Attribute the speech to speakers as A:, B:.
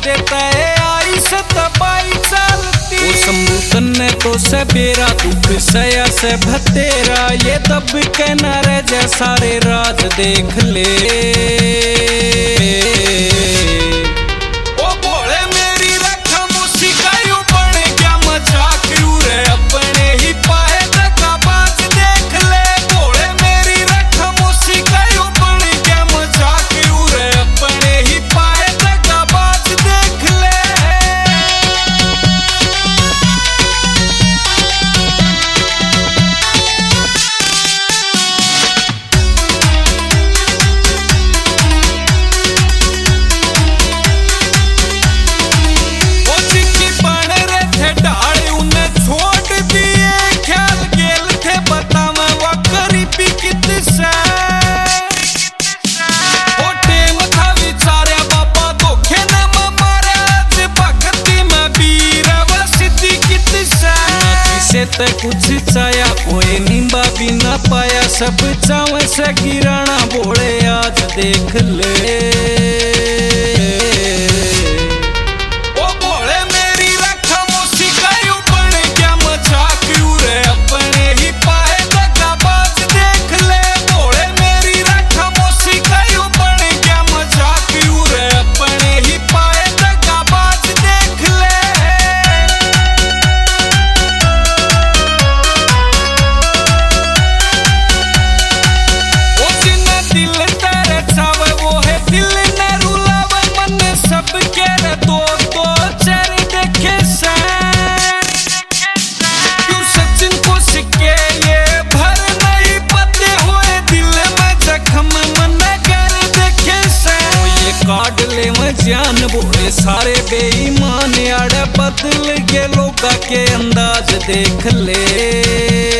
A: देता है आई से तबाई चलती। वो सम्बुतन ने तो सबेरा दुख सया से भतेरा, ये दब के न रह जा सारे राज देख ले। ओ भोले मेरी रखा मुसिकायू बन गया मजाक रे अपने ही पाए दगाबाज देख ले। भोले मेरी रखा मुसिकायू बन गया मजाक रे अपने ही पाए दगाबाज देख ले। ते कुछ चाया कोई निंबा भी ना पाया, सब चावे से गिराना भोले आज देख ले। ओ भोले मेरी रखा मुसिकायू बन गया मजाक रे अपने ही पाए दगाबाज देख ले। भोले मेरी रखा मुसिकायू बन गया मजाक रे अपने ही पाए दगाबाज देख ले। जान बोले सारे बेईमान आड़े बदल के लोगा के अंदाज देख ले।